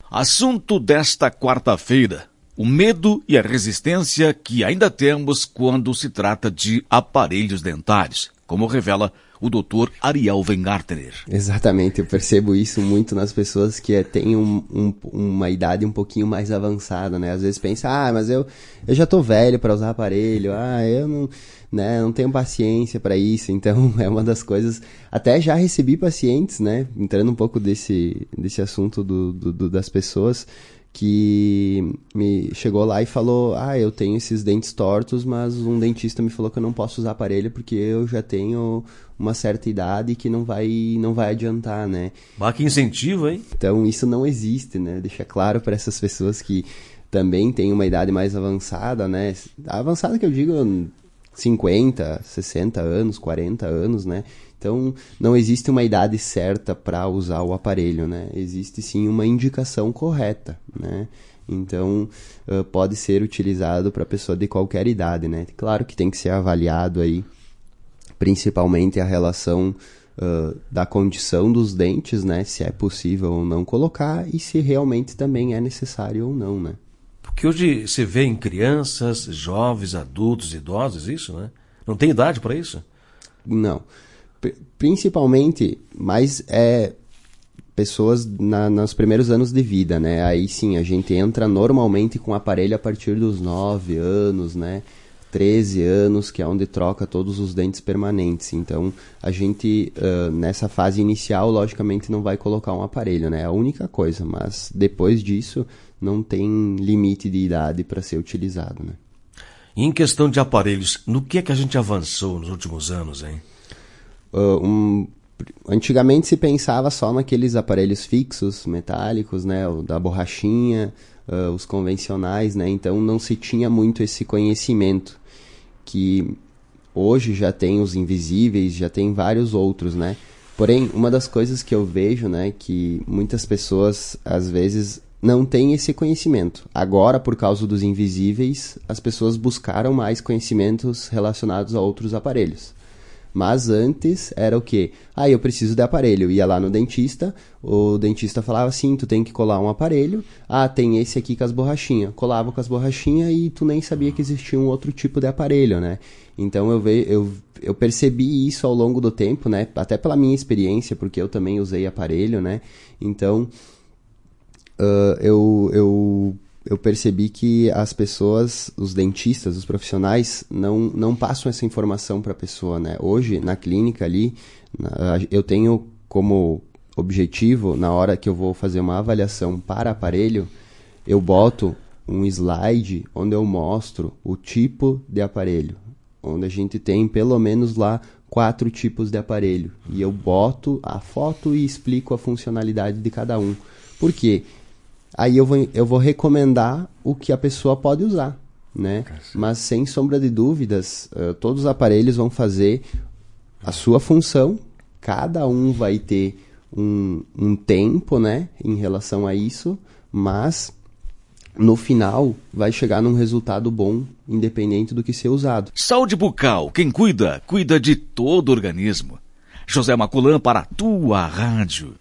Assunto desta quarta-feira: o medo e a resistência que ainda temos quando se trata de aparelhos dentários, como revela o Dr. Ariel Weingartner. Exatamente, eu percebo isso muito nas pessoas que têm uma idade um pouquinho mais avançada, né? Às vezes pensa, mas eu já tô velho para usar aparelho, eu não tenho paciência para isso. Então é uma das coisas, até já recebi pacientes, né? Entrando um pouco desse assunto das pessoas, que me chegou lá e falou, eu tenho esses dentes tortos, mas um dentista me falou que eu não posso usar aparelho porque eu já tenho uma certa idade que não vai adiantar, né? Mas que incentivo, hein? Então isso não existe, né? Deixa claro para essas pessoas que também têm uma idade mais avançada, né? Avançada que eu digo 50, 60 anos, 40 anos, né? Então, não existe uma idade certa para usar o aparelho, né? Existe sim uma indicação correta, né? Então, pode ser utilizado para pessoa de qualquer idade, né? Claro que tem que ser avaliado aí, principalmente a relação da condição dos dentes, né? Se é possível ou não colocar e se realmente também é necessário ou não, né? Porque hoje você vê em crianças, jovens, adultos, idosos, isso, né? Não tem idade para isso? Não. Principalmente, mas pessoas nos primeiros anos de vida, né? Aí sim, a gente entra normalmente com o aparelho a partir dos 9 anos, né? 13 anos, que é onde troca todos os dentes permanentes. Então, a gente, nessa fase inicial, logicamente não vai colocar um aparelho, né? É a única coisa, mas depois disso, não tem limite de idade para ser utilizado, né? E em questão de aparelhos, no que é que a gente avançou nos últimos anos, hein? Antigamente se pensava só naqueles aparelhos fixos, metálicos, né, o da borrachinha, os convencionais, né, então não se tinha muito esse conhecimento, que hoje já tem os invisíveis, já tem vários outros, né. Porém, uma das coisas que eu vejo, né, que muitas pessoas às vezes não têm esse conhecimento. Agora, por causa dos invisíveis, as pessoas buscaram mais conhecimentos relacionados a outros aparelhos. Mas antes era o quê? Eu preciso de aparelho. Eu ia lá no dentista, o dentista falava assim, tu tem que colar um aparelho. Tem esse aqui com as borrachinhas. Colava com as borrachinhas e tu nem sabia que existia um outro tipo de aparelho, né? Então eu percebi isso ao longo do tempo, né? Até pela minha experiência, porque eu também usei aparelho, né? Então, eu percebi que as pessoas, os dentistas, os profissionais, não passam essa informação para a pessoa, né? Hoje, na clínica ali, eu tenho como objetivo, na hora que eu vou fazer uma avaliação para aparelho, eu boto um slide onde eu mostro o tipo de aparelho, onde a gente tem pelo menos lá 4 tipos de aparelho. E eu boto a foto e explico a funcionalidade de cada um. Por quê? Aí eu vou recomendar o que a pessoa pode usar, né? Mas sem sombra de dúvidas, todos os aparelhos vão fazer a sua função, cada um vai ter um tempo, né, em relação a isso, mas no final vai chegar num resultado bom, independente do que ser usado. Saúde bucal, quem cuida, cuida de todo o organismo. José Maculã para a tua rádio.